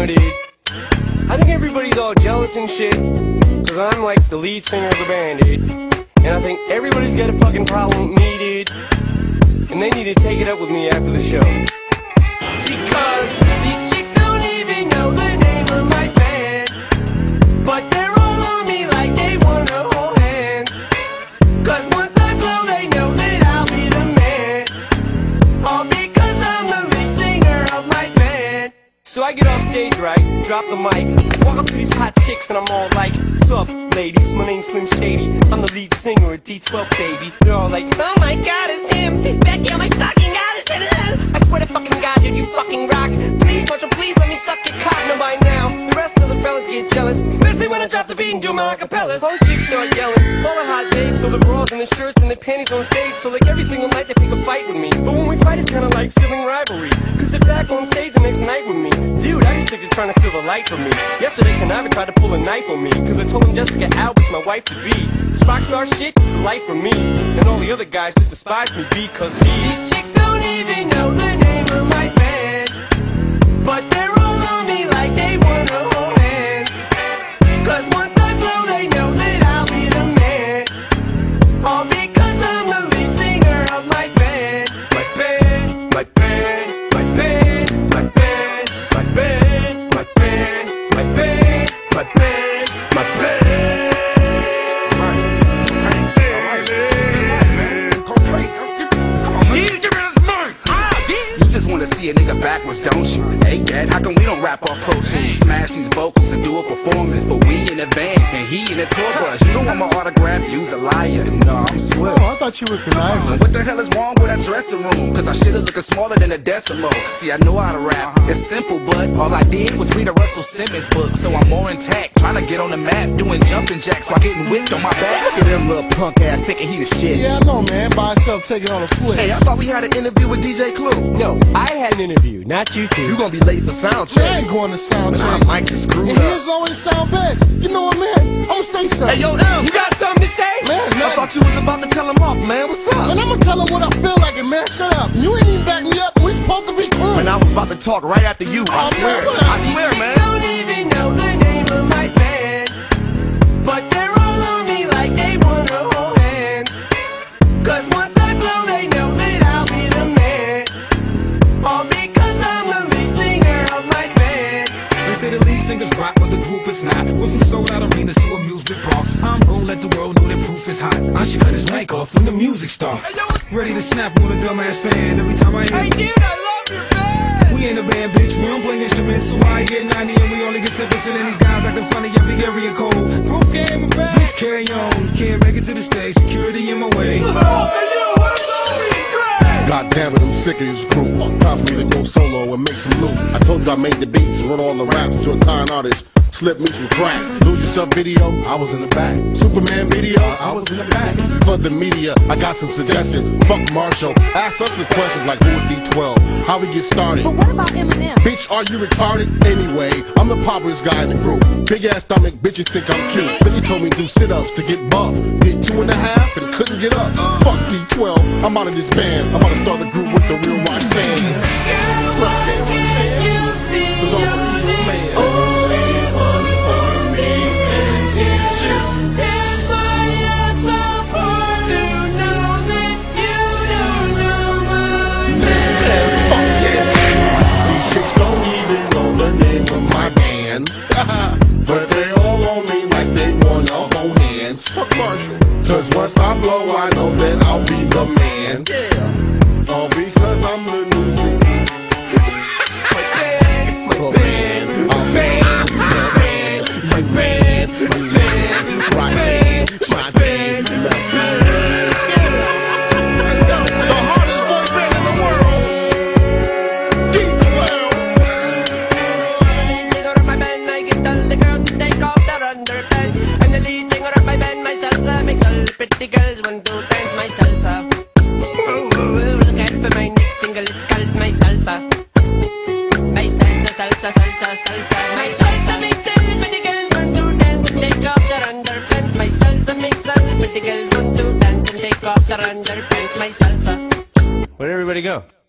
singer, dude. I think everybody's all jealous and shit, cause I'm like the lead singer of the band, dude. And I think everybody's got a fucking problem with me, dude. And they need to take it up with me after the show. Because these chicks don't even know the name of my band, but they're all on me like they wanna hold hands. Cause once I blow, they know that I'll be the man. All because I'm the lead singer of my band. So I get off stage, right, drop the mic, walk up to these hot chicks and I'm all like, what's up, ladies, my name's Slim Shady, I'm the lead singer at D12, baby. They're all like, oh my god, it's him, Becky, oh my fucking god, it's him. I swear to fucking god, dude, you fucking rock. Please, Marshall, please let me suck your cock. Now by now, the rest of the fellas get jealous, especially when I drop the beat and do my acapellas. All the chicks start yelling, all the hot babes, so the bras and the shirts and the panties on stage. So like every single night they pick a fight with me, but when we fight it's kinda like sibling rivalry, cause they're back on stage the next night with me. Dude, I just think they're trying to steal the light from me. Yesterday Conniver tried to pull a knife on me, cause I told him Jessica Alba's my wife to be. This rock star shit is the life for me, and all the other guys just despise me because these chicks don't even know the name of my band, but they're all on me like they wanna hold hands. Cause once I blow they know that I'll be the man. All because I'm the lead singer of my band. My band, my band, my band, my band, my band, my band, my band, my band, my band. You just wanna see a nigga backwards, don't you? Hey, Dad, how come we don't rap off Pro Tools? Smash these vocals and do a performance for we in the band and he in the tour bus. You don't want my autograph, you's a liar. No, I'm swift. Oh, I thought you were conniving. What the hell is wrong with that dressing room? Cause I should've looking smaller than a decimal. See, I know how to rap, it's simple, but all I did was read a Russell Simmons book. So I'm more intact, trying to get on the map, doing jumping jacks while getting whipped on my back. Look at them little punk ass thinking he the shit. Yeah, I know, man. By himself taking on a flip. Hey, I thought we had an interview with DJ Clue. No, I had an interview, not you two. You gonna be late for sound check. Man, I ain't going to sound But our check. mics is screwed And up. his always sound best. You know what, man? I'ma say something. Hey, yo, M, You got something to say? Man, I thought you was about to tell him off, man. What's up? And I'ma tell him what I feel like, and man, shut up. You ain't even back me up. We supposed to be cool. Man, I was about to talk right after you. I Oh, swear. man, what I swear, man. Don't even know the name of my band, but they're all on me like they wanna hold hands. Cause once I blow they know that I'll be the man. All because I'm the lead singer of my band. They say the lead singers rock, but the group is not. Wasn't sold out arenas to amusement parks. I'm gonna let the world know that proof is hot. I should cut his mic off when the music starts. Ready to snap on a dumbass fan every time I hear. Hey dude, I love your band. We ain't a band, bitch. We don't play instruments, so I get 90 and we only get 10%. And these guys acting funny every area code. Proof game, bitch, carry on. Can't make it to the stage. Security in my way. God damn it, I'm sick of this group. Time for me to go solo and make some loot. I told you I made the beats and wrote all the raps to a con artist. Slip me some crack. Lose Yourself video, I was in the back. Superman video, I was in the back. For the media, I got some suggestions. Fuck Marshall, ask us the questions like who is D12, how we get started. But what about Eminem? Bitch, are you retarded? Anyway, I'm the popularest guy in the group. Big ass stomach, bitches think I'm cute. Billy told me do sit-ups to get buff. Did 2.5 and couldn't get up. Fuck D12, I'm out of this band. I'm about to start a group with the real Roxanne. These chicks don't even know the name of my band. But they all on me like they wanna hold hands. Fuck Marshall. Cause once I blow, I know that I'll be the man. Yeah. All because I'm the newsweek. My band, my band, my band, my band, my band, my band, Roxanne, my band, let's go. The hardest boy band in the world. D12. Singer of my band, I get all the girls to take off their underpants. I'm the lead singer of my band, my salsa makes all the pretty girls want to dance my salsa. Look out for my next single, it's called my salsa. My salsa, salsa, salsa, salsa. My salsa makes all the pretty girls want to dance and take off their underpants. My salsa makes all the pretty girls want to dance and take off their underpants. My salsa. Where'd everybody go?